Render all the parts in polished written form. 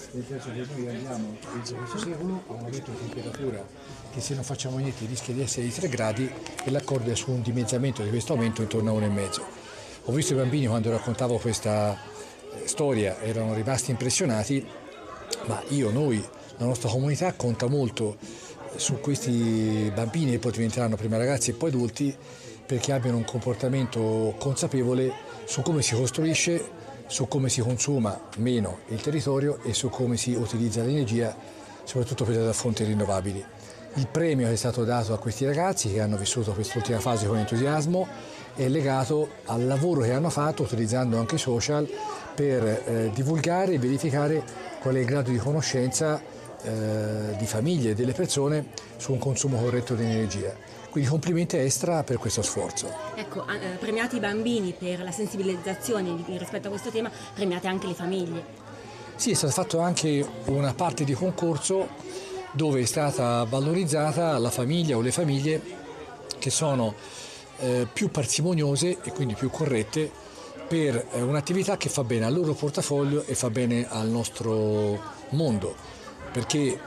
nel senso che noi andiamo inizio questo secolo a un aumento di temperatura che, se non facciamo niente, rischia di essere di 3 gradi, e l'accordo è su un dimezzamento di questo aumento intorno a 1,5. Ho visto i bambini, quando raccontavo questa storia, erano rimasti impressionati, ma noi, la nostra comunità conta molto su questi bambini, che poi diventeranno prima ragazzi e poi adulti, perché abbiano un comportamento consapevole su come si costruisce, su come si consuma meno il territorio e su come si utilizza l'energia, soprattutto quella da fonti rinnovabili. Il premio che è stato dato a questi ragazzi, che hanno vissuto quest'ultima fase con entusiasmo, è legato al lavoro che hanno fatto utilizzando anche i social per divulgare e verificare qual è il grado di conoscenza di famiglie e delle persone su un consumo corretto di energia. Quindi complimenti extra per questo sforzo. Ecco, premiati i bambini per la sensibilizzazione rispetto a questo tema, premiate anche le famiglie. Sì, è stata fatta anche una parte di concorso dove è stata valorizzata la famiglia o le famiglie che sono più parsimoniose e quindi più corrette per un'attività che fa bene al loro portafoglio e fa bene al nostro mondo, perché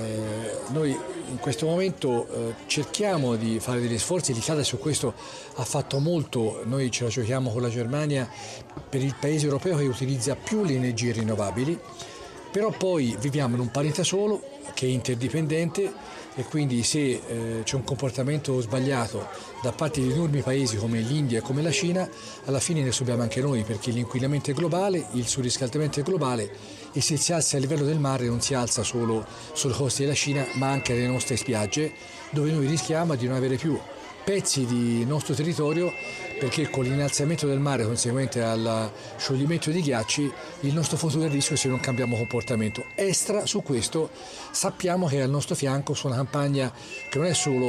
noi in questo momento cerchiamo di fare degli sforzi. L'Italia su questo ha fatto molto. Noi ce la giochiamo con la Germania per il paese europeo che utilizza più le energie rinnovabili, però poi viviamo in un pianeta solo che è interdipendente, e quindi se c'è un comportamento sbagliato da parte di enormi paesi come l'India e come la Cina, alla fine ne subiamo anche noi, perché l'inquinamento è globale, il surriscaldamento è globale, e se si alza il livello del mare non si alza solo sulle coste della Cina, ma anche alle nostre spiagge, dove noi rischiamo di non avere più pezzi di nostro territorio, perché con l'innalzamento del mare conseguente al scioglimento dei ghiacci il nostro futuro è a rischio se non cambiamo comportamento. Extra su questo sappiamo che è al nostro fianco su una campagna che non è solo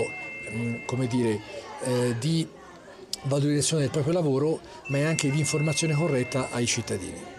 di valorizzazione del proprio lavoro, ma è anche di informazione corretta ai cittadini.